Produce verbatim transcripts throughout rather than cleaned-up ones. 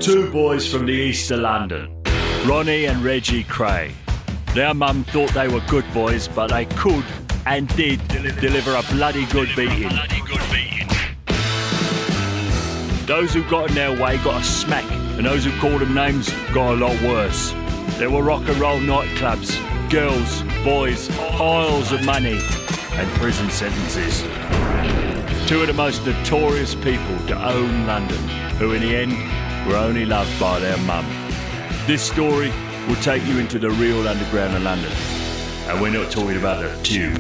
two boys from the east of London, Ronnie and Reggie Kray. Their mum thought they were good boys, but they could and did deliver a bloody good beating. Those who got in their way got a smack, and those who called them names got a lot worse. There were rock and roll nightclubs, girls, boys, piles of money, and prison sentences. Two of the most notorious people to own London, who in the end were only loved by their mum. This story will take you into the real underground of London, and we're not talking about the tube.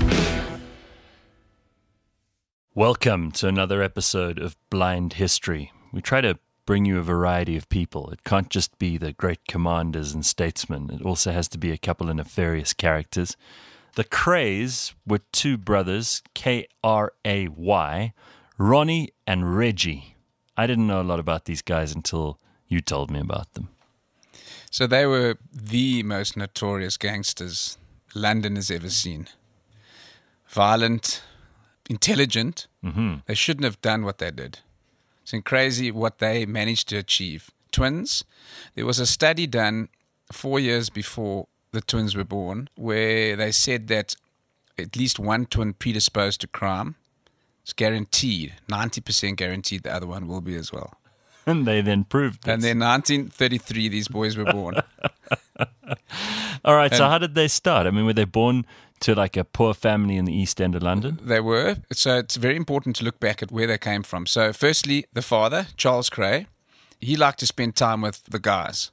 Welcome to another episode of Blind History. We try to bring you a variety of people. It can't just be the great commanders and statesmen. It also has to be a couple of nefarious characters. The Krays were two brothers, K R A Y, Ronnie and Reggie. I didn't know a lot about these guys until you told me about them. So they were the most notorious gangsters London has ever seen. Violent, intelligent. Mm-hmm. They shouldn't have done what they did. It's crazy what they managed to achieve. Twins. There was a study done four years before the twins were born where they said that at least one twin predisposed to crime. It's guaranteed, ninety percent guaranteed the other one will be as well. And they then proved this. And then nineteen thirty-three, these boys were born. All right, and so how did they start? I mean, were they born to like a poor family in the East End of London? They were. So it's very important to look back at where they came from. So firstly, the father, Charles Kray, he liked to spend time with the guys.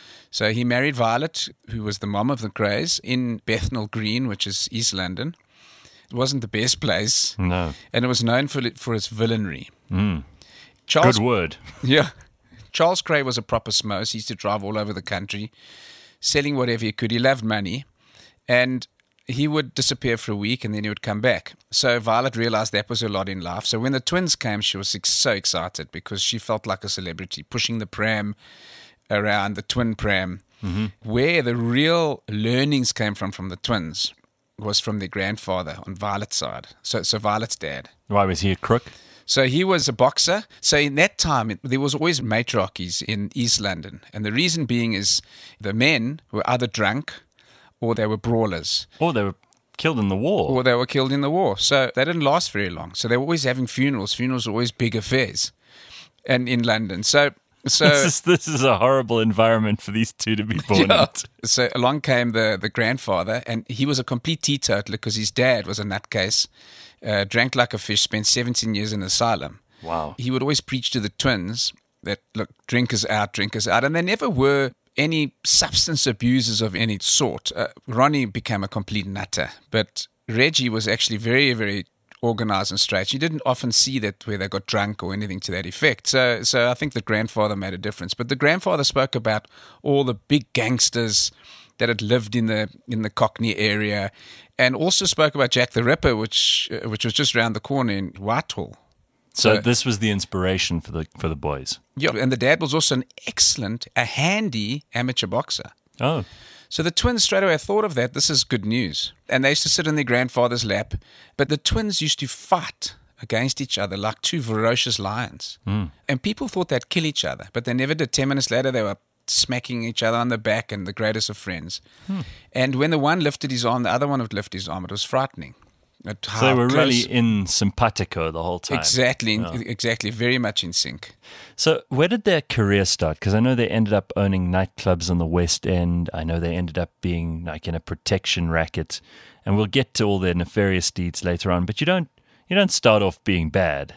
So he married Violet, who was the mom of the Krays, in Bethnal Green, which is East London. It wasn't the best place. No. And it was known for for its villainy. Mm. Charles, Good word. Yeah. Charles Kray was a proper smose. He used to drive all over the country, selling whatever he could. He loved money. And he would disappear for a week and then he would come back. So Violet realized that was a lot in life. So when the twins came, she was ex- so excited because she felt like a celebrity, pushing the pram around, the twin pram. Mm-hmm. Where the real learnings came from from the twins was from their grandfather on Violet's side. So, so Violet's dad. Why, was he a crook? So he was a boxer. So in that time, there was always matriarchies in East London. And the reason being is the men were either drunk or they were brawlers. Or they were killed in the war. Or they were killed in the war. So they didn't last very long. So they were always having funerals. Funerals were always big affairs and in London. So so this is, this is a horrible environment for these two to be born yeah. into. So along came the, the grandfather, and he was a complete teetotaler because his dad was a nutcase, uh, drank like a fish, spent seventeen years in asylum. Wow. He would always preach to the twins that, look, drinkers out, drinkers out. And they never were any substance abusers of any sort. Uh, Ronnie became a complete nutter, but Reggie was actually very, very organized and straight. You didn't often see that where they got drunk or anything to that effect. So so I think the grandfather made a difference. But the grandfather spoke about all the big gangsters that had lived in the in the Cockney area, and also spoke about Jack the Ripper, which uh, which was just around the corner in Whitehall. So, So this was the inspiration for the for the boys. yeah, and the dad was also an excellent, a handy amateur boxer. Oh. So the twins straight away thought of that. This is good news. And they used to sit in their grandfather's lap. But the twins used to fight against each other like two ferocious lions. Mm. And people thought they'd kill each other. But they never did. Ten minutes later, they were smacking each other on the back and the greatest of friends. Hmm. And when the one lifted his arm, the other one would lift his arm. It was frightening. So they were close. Really in simpatico the whole time. Exactly, yeah. exactly. Very much in sync. So where did their career start? Because I know they ended up owning nightclubs on the West End. I know they ended up being like in a protection racket. And we'll get to all their nefarious deeds later on. But you don't you don't start off being bad.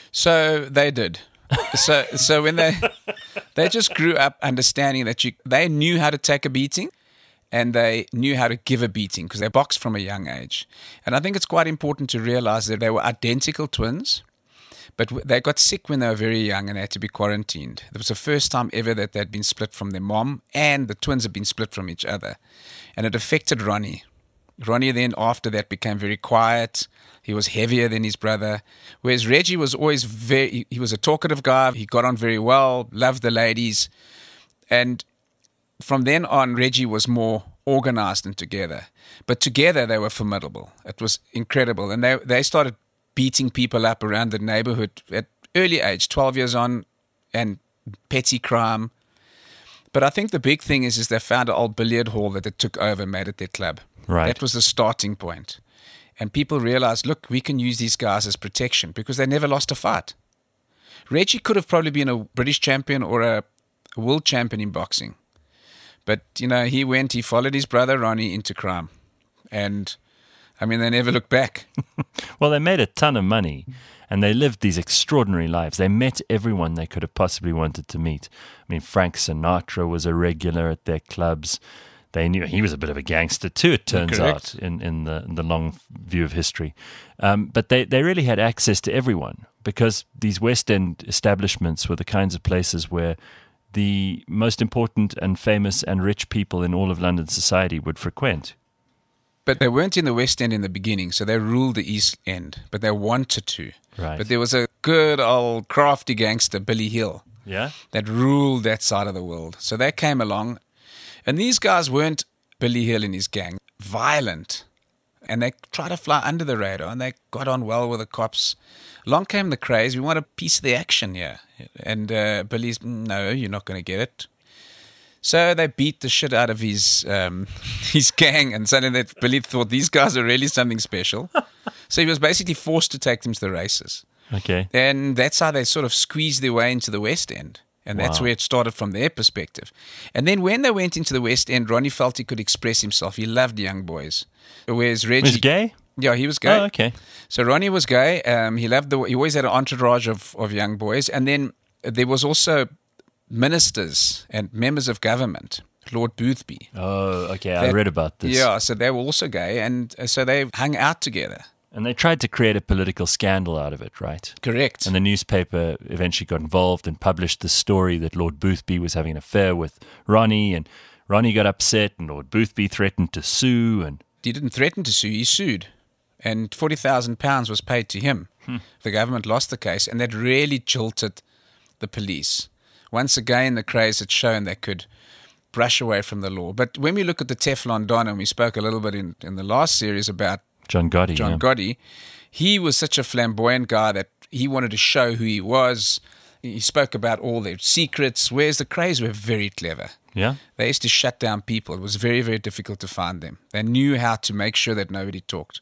So they did. so so when they they just grew up understanding that you they knew how to take a beating. And they knew how to give a beating because they boxed from a young age. And I think it's quite important to realize that they were identical twins, but they got sick when they were very young and they had to be quarantined. It was the first time ever that they'd been split from their mom, and the twins had been split from each other. And it affected Ronnie. Ronnie then, after that, became very quiet. He was heavier than his brother. Whereas Reggie was always very, he was a talkative guy. He got on very well, loved the ladies. And from then on, Reggie was more organized and together. But together, they were formidable. It was incredible. And they they started beating people up around the neighborhood at early age, twelve years on, and petty crime, But I think the big thing is, is they found an old billiard hall that they took over and made it their club. Right. That was the starting point. And people realized, look, we can use these guys as protection because they never lost a fight. Reggie could have probably been a British champion or a, a world champion in boxing. But, you know, he went, he followed his brother Ronnie into crime. And, I mean, they never looked back. Well, they made a ton of money and they lived these extraordinary lives. They met everyone they could have possibly wanted to meet. I mean, Frank Sinatra was a regular at their clubs. They knew he was a bit of a gangster too, it turns Correct. out, in, in, the, in the long view of history. Um, but they, they really had access to everyone because these West End establishments were the kinds of places where the most important and famous and rich people in all of London society would frequent. But they weren't in the West End in the beginning, so they ruled the East End, but they wanted to. Right. But there was a good old crafty gangster, Billy Hill, Yeah? that ruled that side of the world. So they came along, and these guys weren't Billy Hill and his gang, violent. And they tried to fly under the radar, and they got on well with the cops. Along came the craze. We want a piece of the action here. And uh, Billy's, no, you're not going to get it. So they beat the shit out of his um, his gang, and suddenly that Billy thought these guys are really something special. So he was basically forced to take them to the races. Okay. And that's how they sort of squeezed their way into the West End. And that's Wow. where it started from their perspective. And then when they went into the West End, Ronnie felt he could express himself. He loved young boys. Whereas Reggie... Was he gay? Yeah, he was gay. Oh, okay. So Ronnie was gay. Um, he loved the. He always had an entourage of, of young boys. And then there was also ministers and members of government. Lord Boothby. Oh, okay. I That- read about this. Yeah, so they were also gay. And uh, so they hung out together. And they tried to create a political scandal out of it, right? Correct. And the newspaper eventually got involved and published the story that Lord Boothby was having an affair with Ronnie, and Ronnie got upset, and Lord Boothby threatened to sue. And He didn't threaten to sue, he sued. And forty thousand pounds was paid to him. Hmm. The government lost the case, and that really jolted the police. Once again, the craze had shown they could brush away from the law. But when we look at the Teflon Don, and we spoke a little bit in, in the last series about John Gotti. John yeah. Gotti, he was such a flamboyant guy that he wanted to show who he was. He spoke about all their secrets, whereas the craze were very clever. Yeah. They used to shut down people. It was very, very difficult to find them. They knew how to make sure that nobody talked.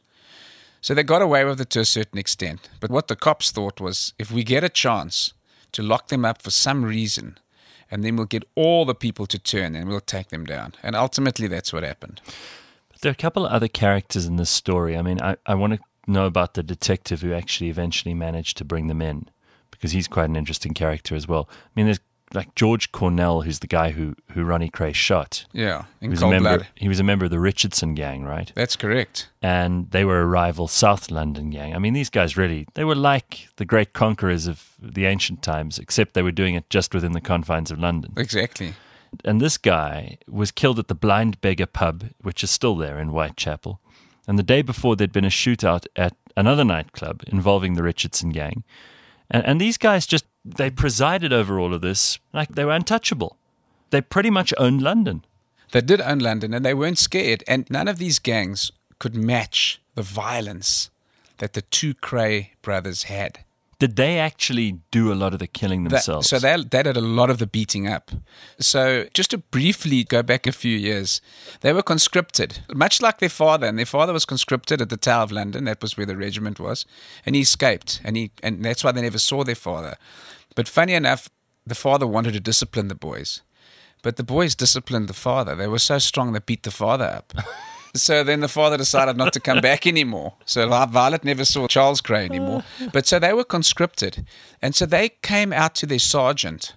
So they got away with it to a certain extent. But what the cops thought was, if we get a chance to lock them up for some reason, and then we'll get all the people to turn and we'll take them down. And ultimately, that's what happened. But there are a couple of other characters in this story. I mean, I, I want to know about the detective who actually eventually managed to bring them in, because he's quite an interesting character as well. I mean, there's like George Cornell, who's the guy who, who Ronnie Cray shot. Yeah, He in was, a cold member, blood. he was a member of the Richardson gang, right? That's correct. And they were a rival South London gang. I mean, these guys really, they were like the great conquerors of the ancient times, except they were doing it just within the confines of London. Exactly. And this guy was killed at the Blind Beggar pub, which is still there in Whitechapel. And the day before, there'd been a shootout at another nightclub involving the Richardson gang. And, and these guys just, they presided over all of this like they were untouchable. They pretty much owned London. They did own London, and they weren't scared. And none of these gangs could match the violence that the two Cray brothers had. Did they actually do a lot of the killing That- themselves? so they, they did a lot of the beating up. So just to briefly go back a few years, they were conscripted, much like their father. And their father was conscripted at the Tower of London. That was where the regiment was. And he escaped. And, he, and that's why they never saw their father. But funny enough, the father wanted to discipline the boys. But the boys disciplined the father. They were so strong they beat the father up. So then the father decided not to come back anymore. So Violet never saw Charles Cray anymore. But so they were conscripted. And so they came out to their sergeant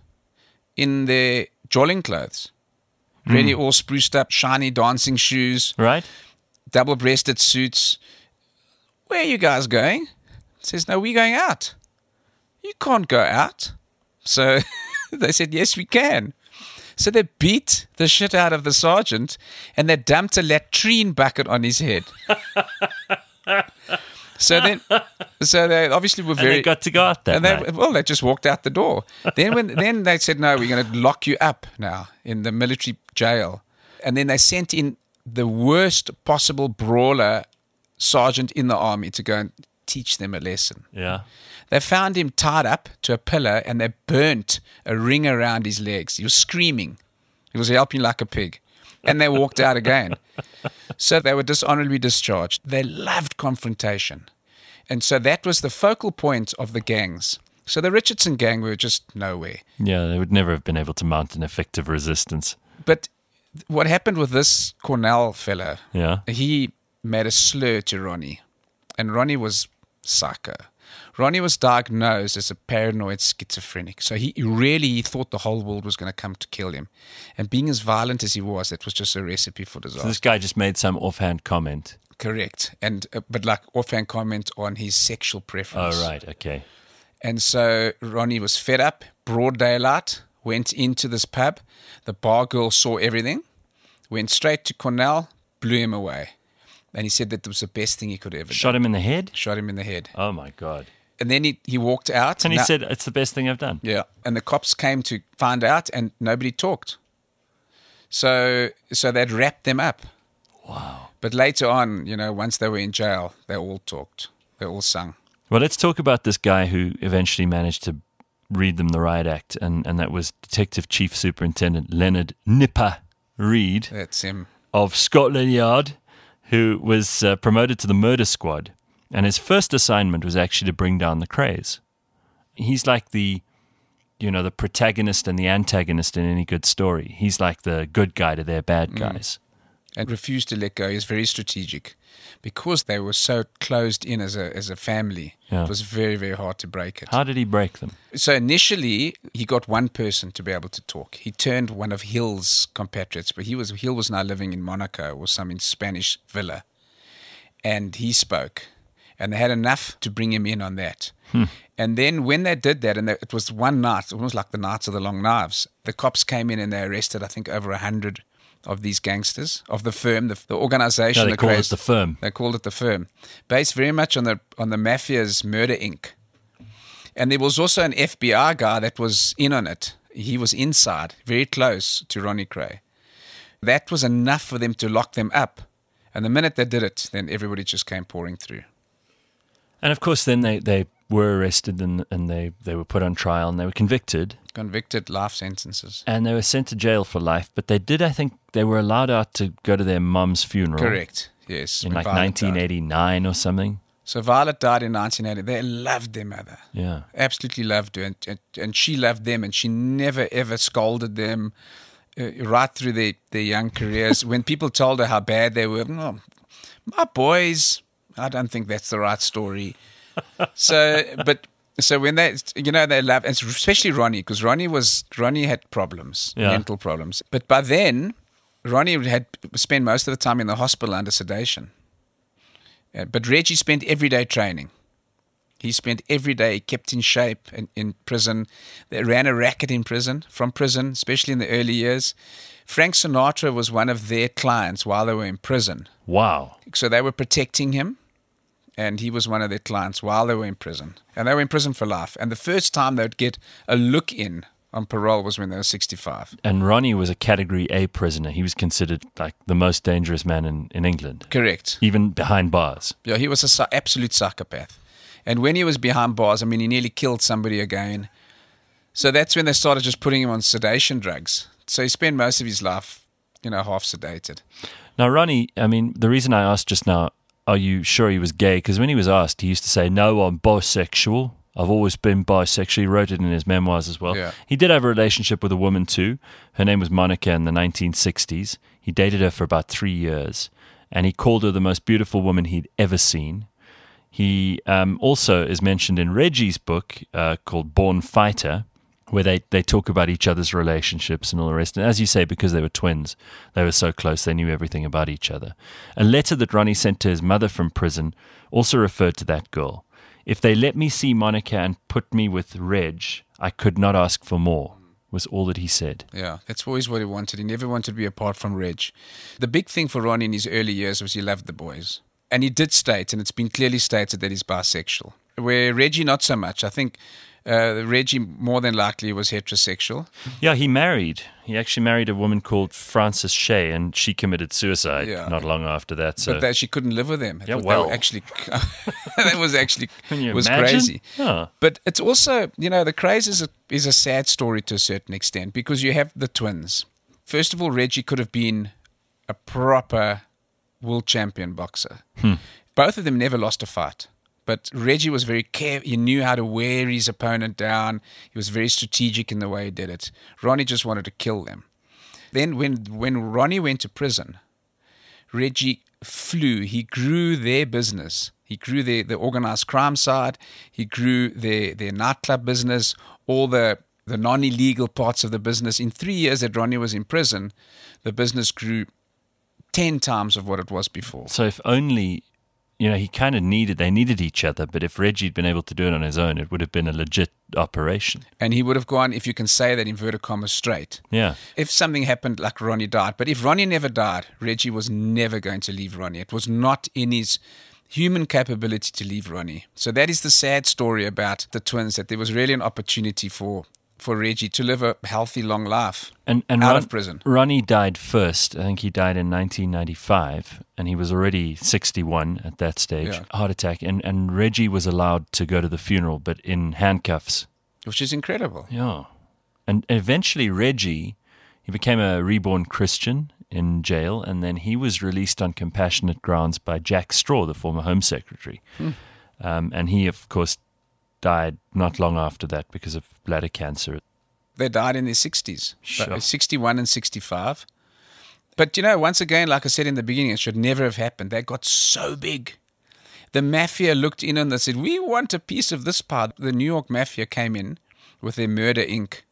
in their jolling clothes, really all spruced up, shiny dancing shoes, right? double-breasted suits. Where are you guys going? Says, no, we're going out. You can't go out. So they said, yes, we can. So they beat the shit out of the sergeant, and they dumped a latrine bucket on his head. So then, so they obviously were very. And they got to go out that and they, night. well, they just walked out the door. Then when then they said, no, we're going to lock you up now in the military jail. And then they sent in the worst possible brawler sergeant in the army to go and teach them a lesson. Yeah. They found him tied up to a pillar, and they burnt a ring around his legs. He was screaming. He was yelping like a pig. And they walked out again. So they were dishonorably discharged. They loved confrontation. And so that was the focal point of the gangs. So the Richardson gang were just nowhere. Yeah, they would never have been able to mount an effective resistance. But what happened with this Cornell fella, Yeah. he made a slur to Ronnie. And Ronnie was psycho. Ronnie was diagnosed as a paranoid schizophrenic. So he really he thought the whole world was going to come to kill him. And being as violent as he was, it was just a recipe for disaster. So this guy just made some offhand comment. Correct. And uh, but like offhand comment on his sexual preference. Oh, right. Okay. And so Ronnie was fed up, broad daylight, went into this pub. The bar girl saw everything, went straight to Cornell, blew him away. And he said that it was the best thing he could ever do. Shot him in the head? Shot him in the head. Oh, my God. And then he, he walked out. And he Now- said, it's the best thing I've done. Yeah. And the cops came to find out and nobody talked. So so they'd wrapped them up. Wow. But later on, you know, once they were in jail, they all talked. They all sung. Well, let's talk about this guy who eventually managed to read them the riot act, and, and that was Detective Chief Superintendent Leonard Nipper Reed That's him. of Scotland Yard, who was uh, promoted to the murder squad. And his first assignment was actually to bring down the Krays. He's like the, you know, the protagonist and the antagonist in any good story. He's like the good guy to their bad guys. And refused to let go. He was very strategic. Because they were so closed in as a as a family, Yeah. it was very, very hard to break it. How did he break them? So initially, he got one person to be able to talk. He turned one of Hill's compatriots, but he was Hill was now living in Monaco or some in Spanish villa. And he spoke. And they had enough to bring him in on that. Hmm. And then when they did that, and they, it was one night, almost like the Nights of the Long Knives, the cops came in and they arrested, I think, over a hundred of these gangsters, of the firm, the, the organization. No, they the called it Krays- the firm. They called it the firm. Based very much on the on the mafia's Murder Incorporated. And there was also an F B I guy that was in on it. He was inside, very close to Ronnie Kray. That was enough for them to lock them up. And the minute they did it, then everybody just came pouring through. And of course, then they, they were arrested and, and they, they were put on trial and they were convicted. Convicted, life sentences. And they were sent to jail for life. But they did, I think, they were allowed out to go to their mum's funeral. Correct, yes. In when like Violet nineteen eighty-nine died. or something. So Violet died in nineteen eighty. They loved their mother. Yeah. Absolutely loved her. And, and, and she loved them. And she never, ever scolded them uh, right through their, their young careers. When people told her how bad they were, oh, my boys, I don't think that's the right story. So, but... So when they, you know, they love, and especially Ronnie, because Ronnie was, Ronnie had problems, Yeah. mental problems. But by then, Ronnie had spent most of the time in the hospital under sedation. Uh, but Reggie spent every day training. He spent every day, kept in shape in, in prison. They ran a racket in prison, from prison, especially in the early years. Frank Sinatra was one of their clients while they were in prison. Wow. So they were protecting him. And he was one of their clients while they were in prison. And they were in prison for life. And the first time they would get a look in on parole was when they were sixty-five. And Ronnie was a Category A prisoner. He was considered like the most dangerous man in, in England, Correct. even behind bars. Yeah, he was an absolute psychopath. And when he was behind bars, I mean, he nearly killed somebody again. So that's when they started just putting him on sedation drugs. So he spent most of his life, you know, half sedated. Now, Ronnie, I mean, the reason I asked just now, are you sure he was gay? Because when he was asked, he used to say, no, I'm bisexual. I've always been bisexual. He wrote it in his memoirs as well. Yeah. He did have a relationship with a woman too. Her name was Monica in the nineteen sixties. He dated her for about three years. And he called her the most beautiful woman he'd ever seen. He um, also is mentioned in Reggie's book uh, called Born Fighter, where they, they talk about each other's relationships and all the rest. And as you say, because they were twins, they were so close, they knew everything about each other. A letter that Ronnie sent to his mother from prison also referred to that girl. If they let me see Monica and put me with Reg, I could not ask for more, was all that he said. Yeah, that's always what he wanted. He never wanted to be apart from Reg. The big thing for Ronnie in his early years was he loved the boys. And he did state, and it's been clearly stated, that he's bisexual. Where Reggie, not so much. I think uh, Reggie more than likely was heterosexual. Yeah, he married. He actually married a woman called Frances Shea, and she committed suicide Yeah. not long after that. So But that she couldn't live with them. Yeah, They well. were actually, that was actually Can you was imagine? crazy. Yeah. But it's also, you know, the craze is a, is a sad story to a certain extent because you have the twins. First of all, Reggie could have been a proper world champion boxer. Hmm. Both of them never lost a fight. But Reggie was very careful. He knew how to wear his opponent down. He was very strategic in the way he did it. Ronnie just wanted to kill them. Then when when Ronnie went to prison, Reggie flew. He grew their business. He grew their, the organized crime side. He grew their, their nightclub business, all the, the non-illegal parts of the business. In three years that Ronnie was in prison, the business grew ten times of what it was before. So if only, you know, he kind of needed, they needed each other, but if Reggie had been able to do it on his own, it would have been a legit operation. And he would have gone, if you can say that, inverted commas, straight. Yeah. If something happened like Ronnie died. But if Ronnie never died, Reggie was never going to leave Ronnie. It was not in his human capability to leave Ronnie. So that is the sad story about the twins, that there was really an opportunity for for Reggie to live a healthy, long life and, and out Ron, of prison. Ronnie died first. I think he died in nineteen ninety-five, and he was already sixty-one at that stage, Yeah. heart attack. And, and Reggie was allowed to go to the funeral, but in handcuffs. Which is incredible. Yeah. And eventually Reggie, he became a reborn Christian in jail, and then he was released on compassionate grounds by Jack Straw, the former Home Secretary. Hmm. Um, and he, of course, died not long after that because of bladder cancer. They died in their sixties, Sure. sixty-one and sixty-five. But, you know, once again, like I said in the beginning, it should never have happened. They got so big. The mafia looked in and they said, we want a piece of this part. The New York mafia came in with their Murder, Incorporated.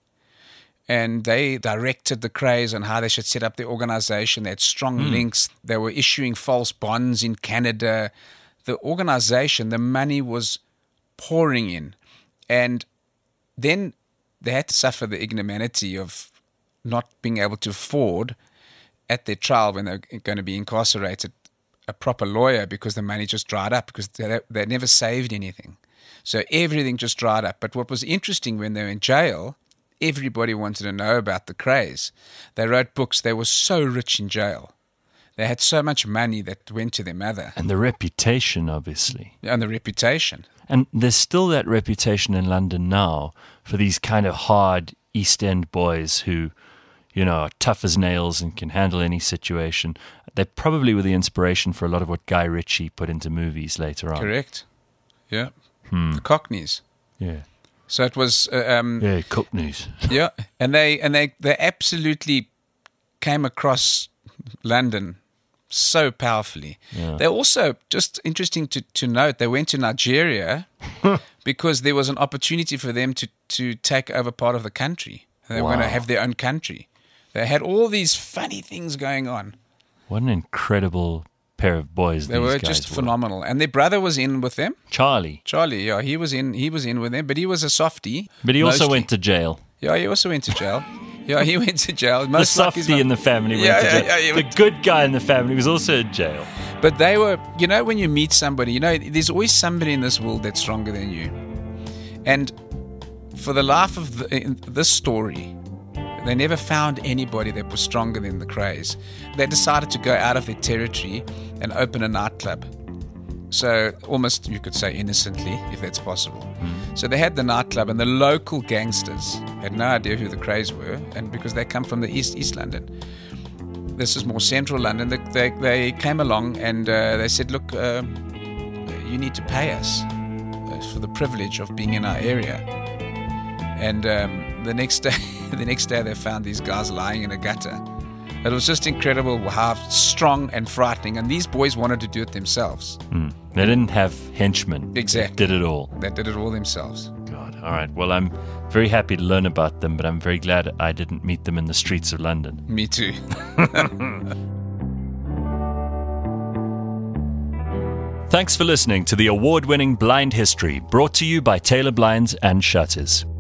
And they directed the Krays on how they should set up their organization. They had strong Mm. links. They were issuing false bonds in Canada. The organization, the money was pouring in. And then they had to suffer the ignominy of not being able to afford at their trial when they're going to be incarcerated a proper lawyer, because the money just dried up, because they, they never saved anything. So everything just dried up. But what was interesting, when they were in jail, everybody wanted to know about the Krays. They wrote books. They were so rich in jail. They had so much money that went to their mother. And the reputation, obviously. And the reputation. And there's still that reputation in London now for these kind of hard East End boys who, you know, are tough as nails and can handle any situation. They probably were the inspiration for a lot of what Guy Ritchie put into movies later on. Correct. Yeah. Hmm. The Cockneys. Yeah. So it was... Uh, um, Yeah, Cockneys. yeah. And they and they, they absolutely came across London so powerfully. Yeah. They also, just interesting to, to note, they went to Nigeria because there was an opportunity for them to, to take over part of the country. They were Wow. going to have their own country. They had all these funny things going on. What an incredible pair of boys They these were guys just were. phenomenal. And their brother was in with them. Charlie. Charlie, yeah, he was in he was in with them, but he was a softie. But he also mostly. went to jail. Yeah, he also went to jail. Yeah, he went to jail. The Most like his softie mum- in the family went Yeah, to yeah, jail. yeah, he the went- good guy in the family was also in jail. But they were, you know, when you meet somebody, you know, there's always somebody in this world that's stronger than you. And for the life of the, in this story, they never found anybody that was stronger than the Krays. They decided to go out of their territory and open a nightclub. So almost, you could say, innocently, if that's possible. Mm. So they had the nightclub, and the local gangsters had no idea who the Krays were, and because they come from the East East London. This is more central London. They, they, they came along and uh, they said, look, uh, you need to pay us uh, for the privilege of being in our area. And um, the next day, the next day they found these guys lying in a gutter. It was just incredible how strong and frightening. And these boys wanted to do it themselves. Mm. They didn't have henchmen. Exactly. They did it all. They did it all themselves. God. All right. Well, I'm very happy to learn about them, but I'm very glad I didn't meet them in the streets of London. Me too. Thanks for listening to the award-winning Blind History, brought to you by Taylor Blinds and Shutters.